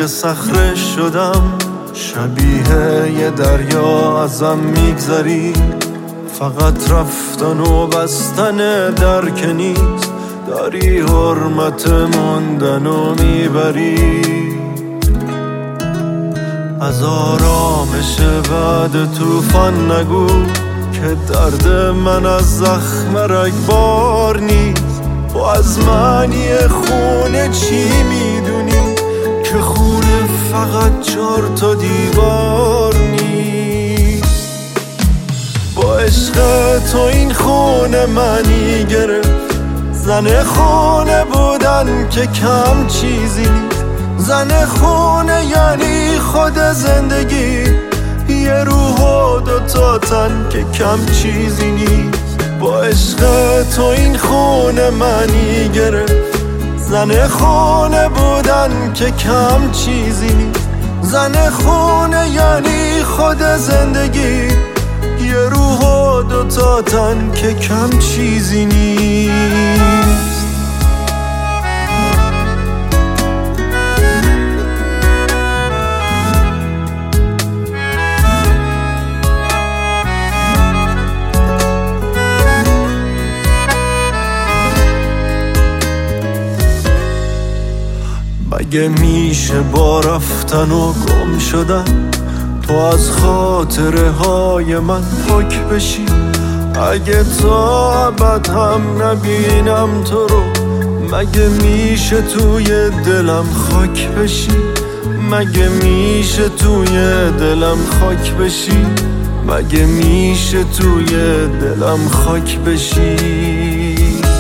یه صخره شدم، شبیه یه دریا ازم میگذری. فقط رفتن و بستن در که نیست، داری حرمت موندن و میبری. از آرامش بعد طوفان نگو که درد من از زخم رگبار نیست. و از معنی خونه چی میدونی که خونه فقط 4 تا دیوار نیست. با عشق تو این خونه معنی گرفت، زن خونه بودن که کم چیزی نیست. زن خونه یعنی خود زندگی، یه روح و 2 تا تن که کم چیزی نیست. با عشق تو این خونه معنی گرفت، زن خونه بودن که کم چیزی نیست. زن خونه یعنی خود زندگی، یه روح و 2 تا تن که کم چیزی نیست. مگه میشه با رفتن و گم شدن تو از خاطره های من پاک بشی؟ اگه تا ابد هم نبینم تو رو، مگه میشه توی دلم خاک بشی؟ مگه میشه توی دلم خاک بشی؟ مگه میشه توی دلم خاک بشی؟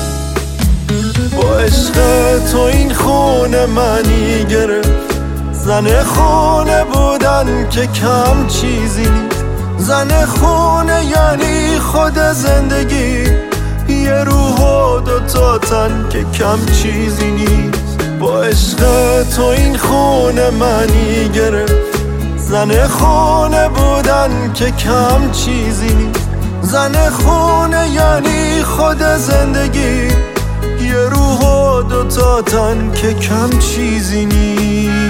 با عشق تو این خونه معنی گرفت، زن خونه بودن که کم چیزی نیست. زن خونه یعنی خود زندگی، یه روح و 2 تا تن که کم چیزی نیست. با عشق تو این خونه معنی گرفت، زن خونه بودن که کم چیزی نیست. زن خونه یعنی خود زندگی، یه روح و 2 تا تن که کم چیزی نیست.